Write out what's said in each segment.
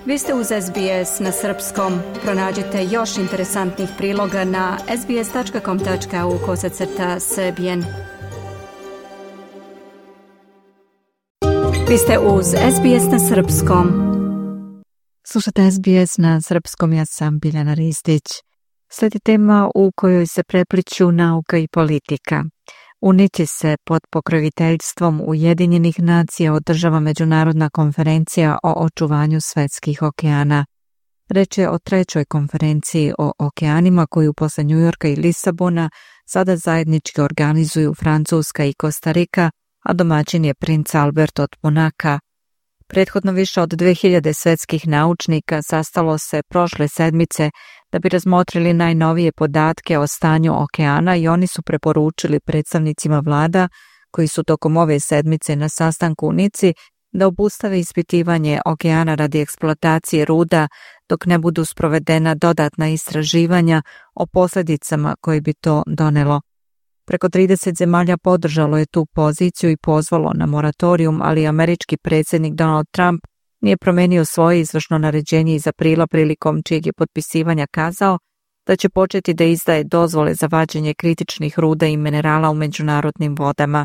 Vi ste uz SBS na srpskom. Pronađite još interesantnih priloga na sbs.com.au/srbijen. Vi ste uz SBS na srpskom. Slušate SBS na srpskom, ja sam Biljana Ristić. Slijedi tema u kojoj se prepliću nauka i politika. U Nići se pod pokroviteljstvom Ujedinjenih nacija održava međunarodna konferencija o očuvanju svetskih okeana. Reč je o trećoj konferenciji o okeanima koju posle Njujorka i Lisabona sada zajednički organizuju Francuska i Kostarika, a domaćin je princ Albert od Monaka. Prethodno više od 2000 svetskih naučnika sastalo se prošle sedmice da bi razmotrili najnovije podatke o stanju okeana i oni su preporučili predstavnicima vlada koji su tokom ove sedmice na sastanku u Nici da obustave ispitivanje okeana radi eksploatacije ruda dok ne budu sprovedena dodatna istraživanja o posljedicama koje bi to donelo. Preko 30 zemalja podržalo je tu poziciju i pozvalo na moratorijum, ali američki predsjednik Donald Trump nije promenio svoje izvršno naređenje iz aprila prilikom čijeg je potpisivanja kazao da će početi da izdaje dozvole za vađenje kritičnih ruda i minerala u međunarodnim vodama.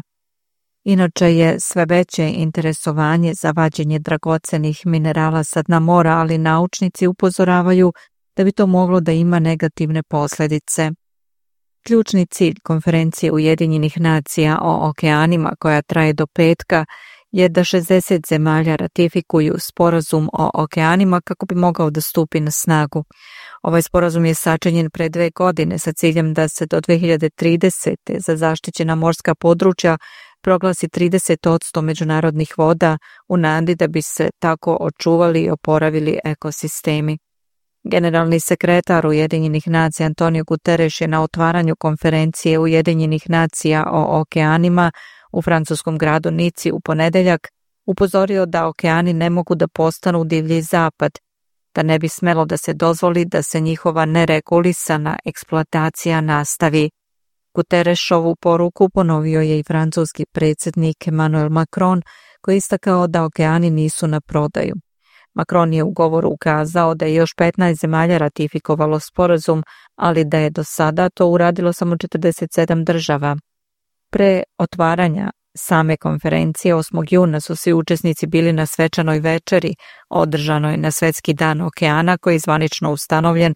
Inače je sve veće interesovanje za vađenje dragocenih minerala sa dna mora, ali naučnici upozoravaju da bi to moglo da ima negativne posljedice. Ključni cilj konferencije Ujedinjenih nacija o okeanima koja traje do petka je da 60 zemalja ratifikuju sporazum o okeanima kako bi mogao da stupi na snagu. Ovaj sporazum je sačinjen pre 2 godine sa ciljem da se do 2030. za zaštićena morska područja proglasi 30% međunarodnih voda u nadi da bi se tako očuvali i oporavili ekosistemi. Generalni sekretar Ujedinjenih nacija Antonio Guterres je na otvaranju konferencije Ujedinjenih nacija o okeanima u francuskom gradu Nici u ponedeljak upozorio da okeani ne mogu da postanu divlji zapad, da ne bi smelo da se dozvoli da se njihova neregulisana eksploatacija nastavi. Guterresovu poruku ponovio je i francuski predsjednik Emmanuel Macron koji je istakao da okeani nisu na prodaju. Macron je u govoru ukazao da je još 15 zemalja ratifikovalo sporazum, ali da je do sada to uradilo samo 47 država. Pre otvaranja same konferencije 8. juna su svi učesnici bili na svečanoj večeri održanoj na Svetski dan okeana koji je zvanično ustanovljen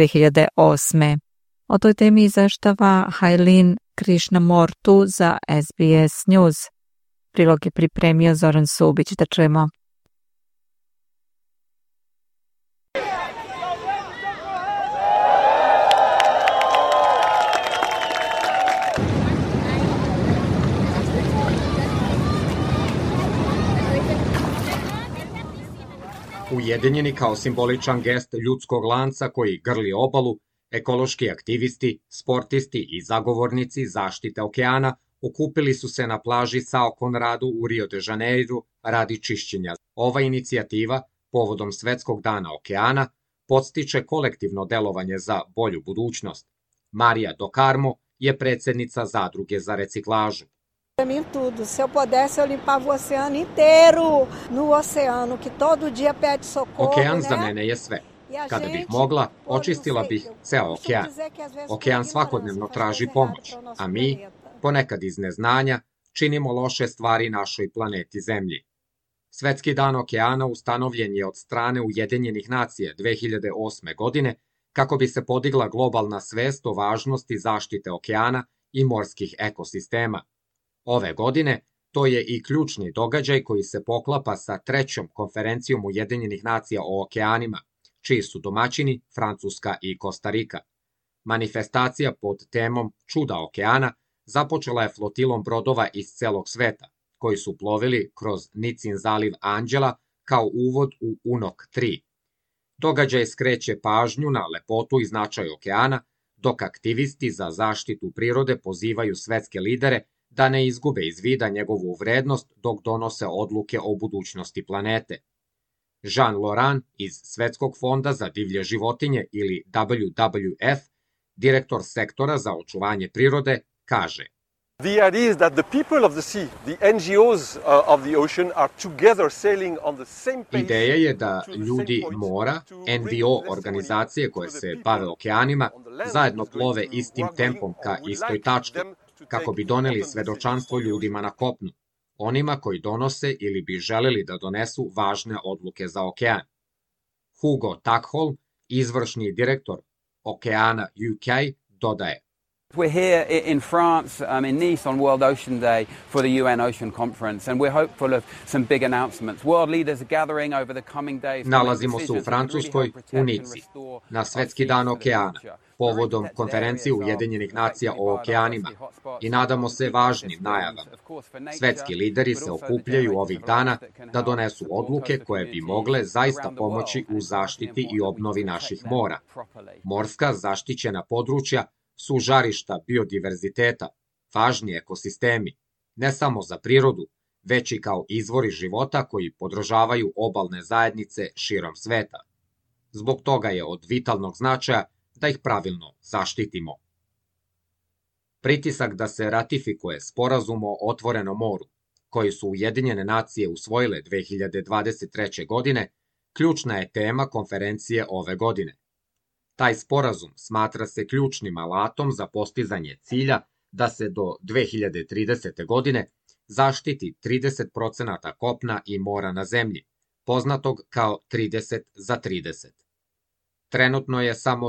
2008. O toj temi izveštava Hailin Krishnamurthy za SBS News. Prilog je pripremio Zoran Subić, da čujemo. Ujedinjeni kao simboličan gest ljudskog lanca koji grli obalu, ekološki aktivisti, sportisti i zagovornici zaštite okeana okupili su se na plaži Sao Conradu u Rio de Janeiru radi čišćenja. Ova inicijativa, povodom Svetskog dana okeana, podstiče kolektivno delovanje za bolju budućnost. Marija Do Carmo je predsjednica zadruge za reciklažu. Para mim tudo, se eu pudesse eu limpava o oceano inteiro, no oceano que todo dia pede socorro. Okean za mene je sve. Kada bih mogla, očistila bih ceo okean. Okean svakodnevno traži pomoć, a mi, ponekad iz neznanja, činimo loše stvari našoj planeti Zemlji. Svetski dan okeana ustanovljen je od strane Ujedinjenih nacija 2008. godine kako bi se podigla globalna svest o važnosti zaštite okeana i morskih ekosistema. Ove godine to je i ključni događaj koji se poklapa sa trećom konferencijom Ujedinjenih nacija o okeanima, čiji su domaćini Francuska i Kostarika. Manifestacija pod temom Čuda okeana započela je flotilom brodova iz celog sveta, koji su plovili kroz Nicin zaliv Anđela kao uvod u Unok 3. Događaj skreće pažnju na lepotu i značaj okeana, dok aktivisti za zaštitu prirode pozivaju svetske lidere da ne izgube iz vida njegovu vrednost dok donose odluke o budućnosti planete. Jean Laurent iz Svetskog fonda za divlje životinje ili WWF, direktor sektora za očuvanje prirode, kaže: The idea is that the people of the sea, the NGOs of the ocean are together sailing on the same pace. Ideja je da ljudi mora, NVO organizacije koje se bave okeanima, zajedno plove istim tempom ka istoj tački, kako bi doneli svedočanstvo ljudima na kopnu, onima koji donose ili bi želeli da donesu važne odluke za okean. Hugo Takholm, izvršni direktor Okeana UK, dodaje: We're here in France, in Nice on World Ocean Day for the UN Ocean Conference, and we're hopeful of some big announcements. World leaders are gathering over the coming days. Nalazimo se u Francuskoj, u Nici, na Svetski dan okeana, povodom konferencije Ujedinjenih nacija o okeanima i nadamo se važnim najavama. Svetski lideri se okupljaju ovih dana da donesu odluke koje bi mogle zaista pomoći u zaštiti i obnovi naših mora. Morska zaštićena područja su žarišta biodiverziteta, važni ekosistemi, ne samo za prirodu, već i kao izvori života koji podržavaju obalne zajednice širom sveta. Zbog toga je od vitalnog značaja da ih pravilno zaštitimo. Pritisak da se ratifikuje sporazum o otvorenom moru, koji su Ujedinjene nacije usvojile 2023. godine, ključna je tema konferencije ove godine. Taj sporazum smatra se ključnim alatom za postizanje cilja da se do 2030. godine zaštiti 30% kopna i mora na zemlji, poznatog kao 30 za 30. Trenutno je samo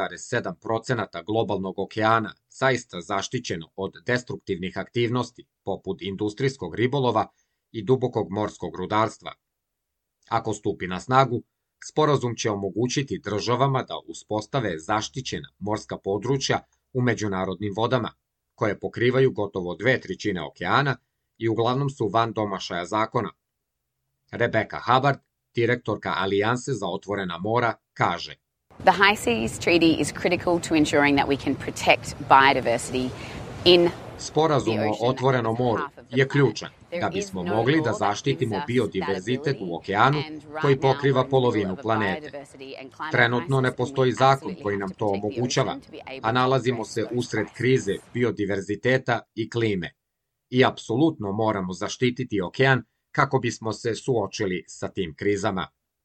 2,7% globalnog okeana zaista zaštićeno od destruktivnih aktivnosti, poput industrijskog ribolova i dubokog morskog rudarstva. Ako stupi na snagu, sporazum će omogućiti državama da uspostave zaštićena morska područja u međunarodnim vodama, koje pokrivaju gotovo 2/3 okeana i uglavnom su van domašaja zakona. Rebecca Hubbard, direktorka Alijanse za otvorena mora, kaže: The High Seas Treaty is critical to ensuring that we can protect biodiversity in Sporazum o otvorenom moru je ključan da bismo mogli da zaštitimo biodiverzitet u okeanu koji pokriva polovinu planete. Trenutno ne postoji zakon koji nam to omogućava, a nalazimo se usred krize biodiverziteta i klime. I apsolutno moramo zaštititi okean kako bismo se suočili sa tim krizama.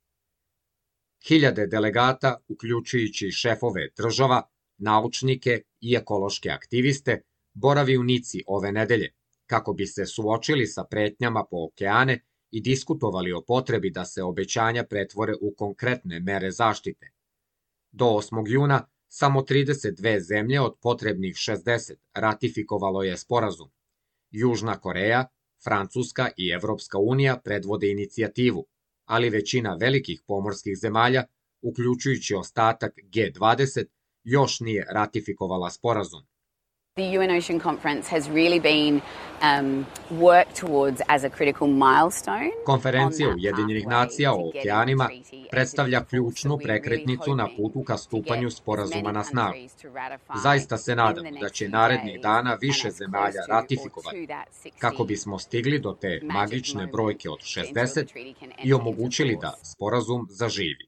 Hiljade delegata, uključujući šefove država, naučnike i ekološke aktiviste, boravi u Nici ove nedelje, kako bi se suočili sa pretnjama po okeane i diskutovali o potrebi da se obećanja pretvore u konkretne mere zaštite. Do 8. juna samo 32 zemlje od potrebnih 60 ratifikovalo je sporazum. Južna Koreja, Francuska i Evropska unija predvode inicijativu, ali većina velikih pomorskih zemalja, uključujući ostatak G20, još nije ratifikovala sporazum. The UN Ocean Conference has really been worked towards as a critical milestone. Konferencija Ujedinjenih nacija o okeanima predstavlja ključnu prekretnicu na putu ka stupanju sporazuma na snagu. Zaista se nadam da će narednih dana više zemalja ratifikovati, kako bismo stigli do te magične brojke od 60 i omogućili da sporazum zaživi.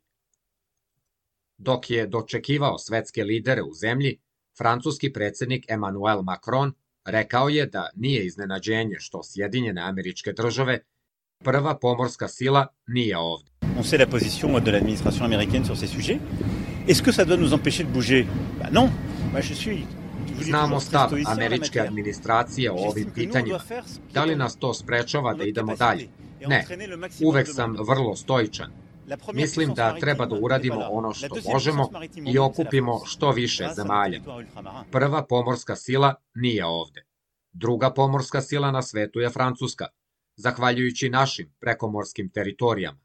Dok je dočekivao svetske lidere u zemlji, francuski predsjednik Emmanuel Macron rekao je da nije iznenađenje što Sjedinjene Američke Države, prva pomorska sila, nije ovde. On sait la position de l'administration américaine sur ces sujets. Est-ce que ça doit nous empêcher de bouger? Bah non. Moi je suis Znamo stav američke administracije o ovim pitanjima. Da li nas to sprečava da idemo dalje? Ne. Uvek sam vrlo stoičan. Mislim da treba da uradimo ono što možemo i okupimo što više zemalja. Prva pomorska sila nije ovde. Druga pomorska sila na svetu je Francuska, zahvaljujući našim prekomorskim teritorijama.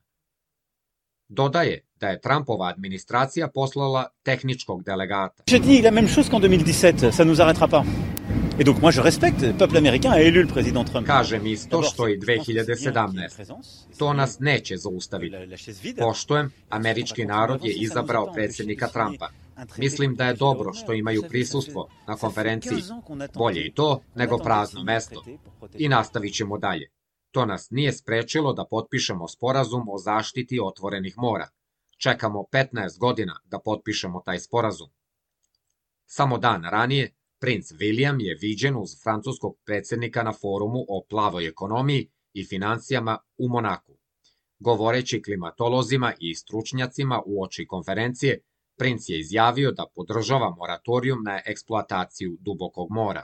Dodaje da je Trumpova administracija poslala tehničkog delegata. Je dis la même chose qu'en 2017, ça nous arrêtera pas. Et donc moi je respecte, le peuple américain a élu le président Trump. Kažem isto što i 2017. To nas neće zaustaviti. Poštujem, američki narod je izabrao predsjednika Trumpa. Mislim da je dobro što imaju prisustvo na konferenciji. Bolje i to nego prazno mesto. I nastavit ćemo dalje. To nas nije sprečilo da potpišemo sporazum o zaštiti otvorenih mora. Čekamo 15 godina da potpišemo taj sporazum. Samo dan ranije, Princ William je viđen uz francuskog predsjednika na forumu o plavoj ekonomiji i financijama u Monaku. Govoreći klimatolozima i stručnjacima uoči konferencije, princ je izjavio da podržava moratorijum na eksploataciju dubokog mora.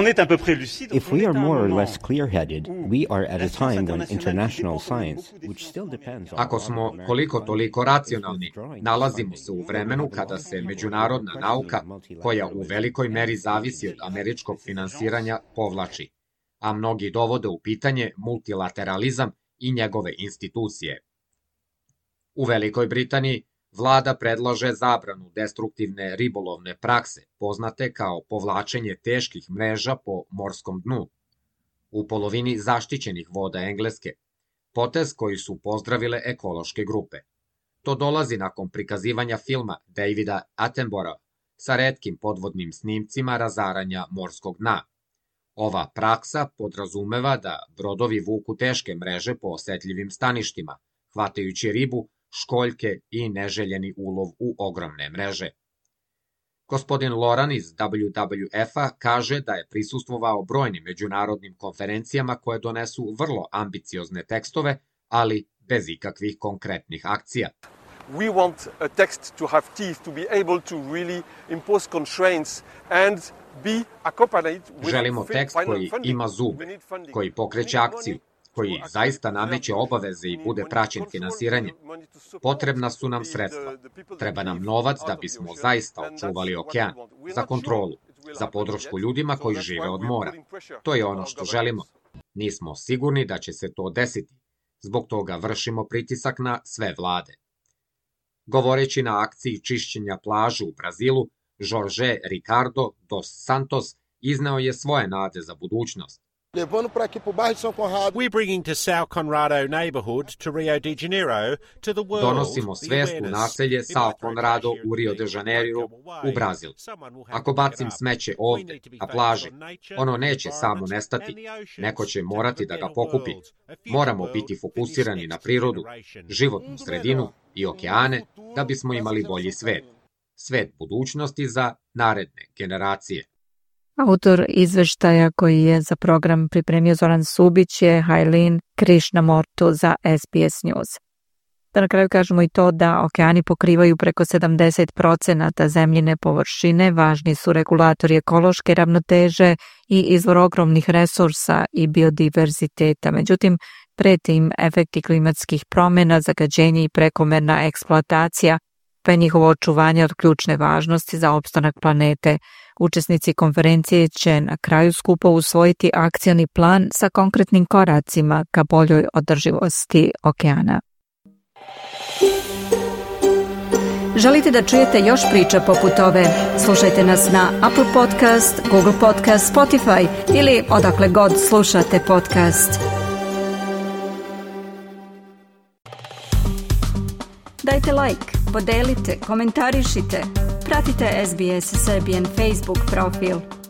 If we are more or less clear-headed, we are at a time when international science, which still depends on... Ako smo koliko toliko racionalni, nalazimo se u vremenu kada se međunarodna nauka, koja u velikoj meri zavisi od američkog finansiranja, povlači, a mnogi dovode u pitanje multilateralizam i njegove institucije. U Velikoj Britaniji vlada predlaže zabranu destruktivne ribolovne prakse, poznate kao povlačenje teških mreža po morskom dnu, u polovini zaštićenih voda Engleske, potez koji su pozdravile ekološke grupe. To dolazi nakon prikazivanja filma Davida Attenborougha sa retkim podvodnim snimcima razaranja morskog dna. Ova praksa podrazumeva da brodovi vuku teške mreže po osetljivim staništima, hvatajući ribu, školjke i neželjeni ulov u ogromne mreže. Gospodin Loran iz WWF-a kaže da je prisustvovao brojnim međunarodnim konferencijama koje donesu vrlo ambiciozne tekstove, ali bez ikakvih konkretnih akcija. We want a text to have teeth, to be able to really impose constraints and be accompanied with... Želimo tekst koji ima zube, koji pokreće akciju, koji zaista nameće obaveze i bude praćen finansiranjem. Potrebna su nam sredstva. Treba nam novac da bismo zaista očuvali okean, za kontrolu, za podršku ljudima koji žive od mora. To je ono što želimo. Nismo sigurni da će se to desiti. Zbog toga vršimo pritisak na sve vlade. Govoreći na akciji čišćenja plažu u Brazilu, Jorge Ricardo dos Santos izneo je svoje nade za budućnost. We're bringing to São Conrado neighborhood to Rio de Janeiro to the world. Donosimo svest u naselje São Conrado u Rio de Janeiro u Brazil. Ako bacim smeće ovde, na plaži, ono neće samo nestati. Neko će morati da ga pokupi. Moramo biti fokusirani na prirodu, životnu sredinu i okeane da bismo imali bolji svet. Svet budućnosti za naredne generacije. Autor izveštaja koji je za program pripremio Zoran Subić je Hailin Krishnamurthy za SBS News. Da na kraju kažemo i to da okeani pokrivaju preko 70% zemljine površine, važni su regulatori ekološke ravnoteže i izvor ogromnih resursa i biodiverziteta. Međutim, prete im efekti klimatskih promjena, zagađenje i prekomerna eksploatacija, pa je njihovo očuvanje od ključne važnosti za opstanak planete. Učesnici konferencije će na kraju skupa usvojiti akcioni plan sa konkretnim koracima ka boljoj održivosti okeana. Želite da čujete još priča poput ove? Slušajte nas na Apple Podcast, Google Podcast, Spotify ili odakle god slušate podcast. Dajte like, podelite, komentarišite. Pratite SBS Serbian Facebook profil.